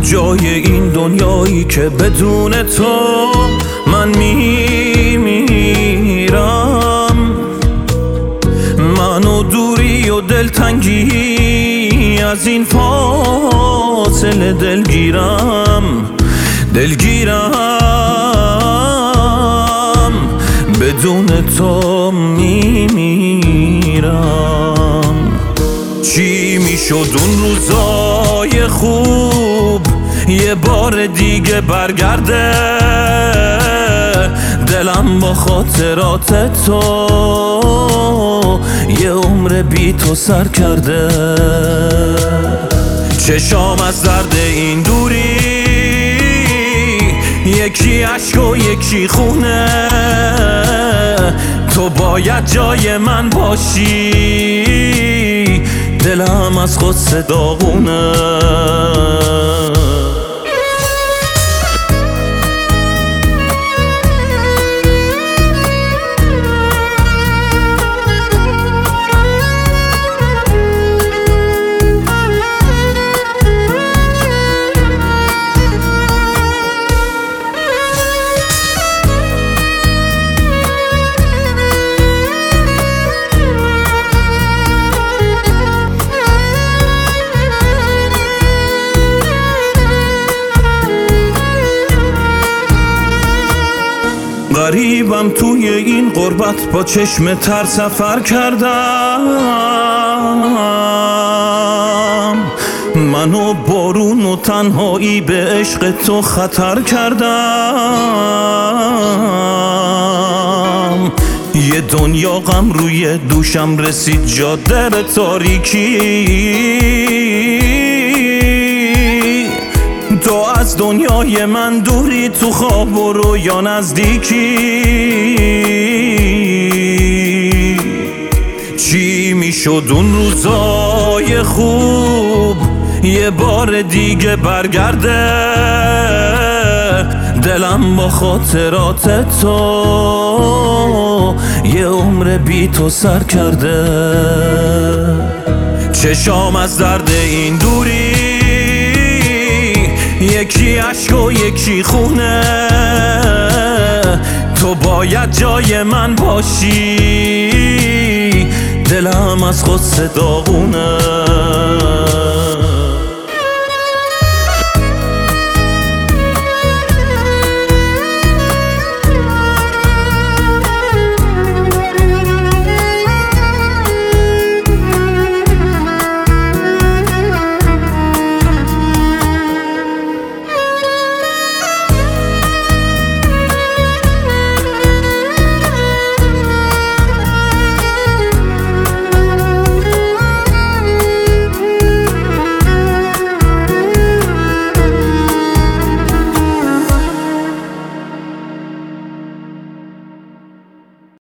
کجای این دنیایی که بدون تو من میمیرم؟ من و دوری و دلتنگی از این فاصله دلگیرم بدون تو میمیرم. چی میشد اون روزای خوب یه بار دیگه برگرده؟ دلم با خاطرات تو یه عمر بی تو سر کرده. چشام از درد این دوری، یکی عشق و یکی خونه. تو باید جای من باشی، دلم از غصه داغونه. غریبم توی این غربت، با چشم تر سفر کردم. منو بارون و تنهایی به عشق تو خطر کردم. یه دنیا غم روی دوشم رسید، جاده تاریکی. تو از دنیای من دوری، تو خواب و رویا نزدیکی. چی میشد اون روزای خوب یه بار دیگه برگرده؟ دلم با خاطرات تو یه عمر بی تو سر کرده. چشام از درد این دوری، یکی عشق و یکی خونه. تو باید جای من باشی، دلم از غصه داغونه.